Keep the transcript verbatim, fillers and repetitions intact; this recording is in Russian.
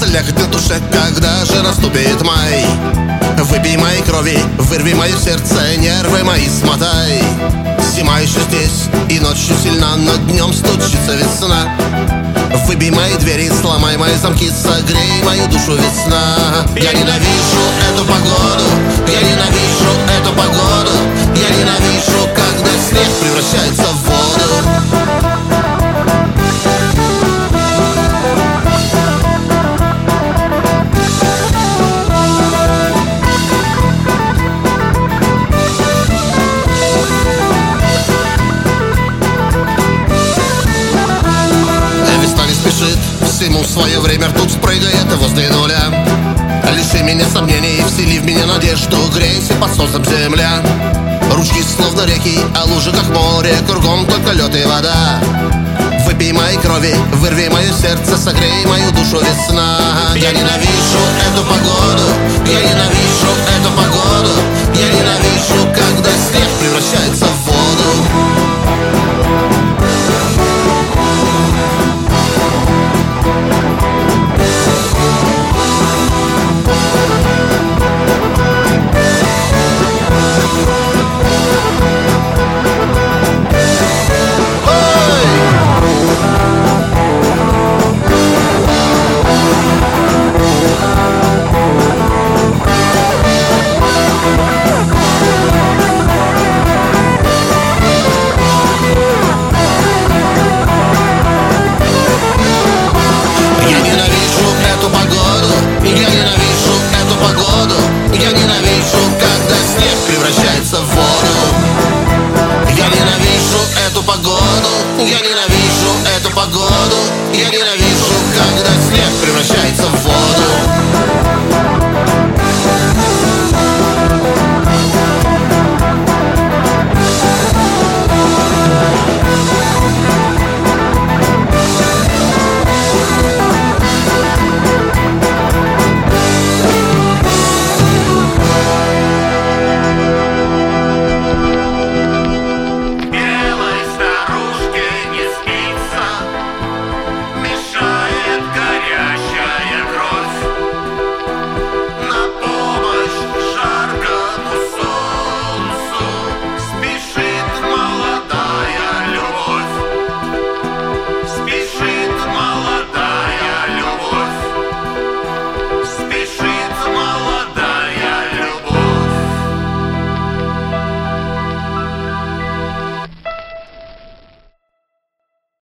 лягнет в душе, когда же наступит май. Выпей моей крови, вырви мое сердце, нервы мои смотай. Зима еще здесь, и ночью сильна, но днем стучится весна. Выбей мои двери, сломай мои замки, согрей мою душу весна. Я ненавижу эту погоду, я ненавижу эту погоду. Я ненавижу, когда снег превращается в воду. Всему свое время ртуть спрыгает возле нуля. Лиши меня сомнений, всели в меня надежду, грейся под солнцем земля. Ручки словно реки, а лужи как море, кругом только лед и вода. Выпей моей крови, вырви мое сердце, согрей мою душу весна. Я ненавижу эту погоду, я ненавижу эту погоду. Я ненавижу, когда снег превращается в воду. Я ненавижу эту погоду, я ненавижу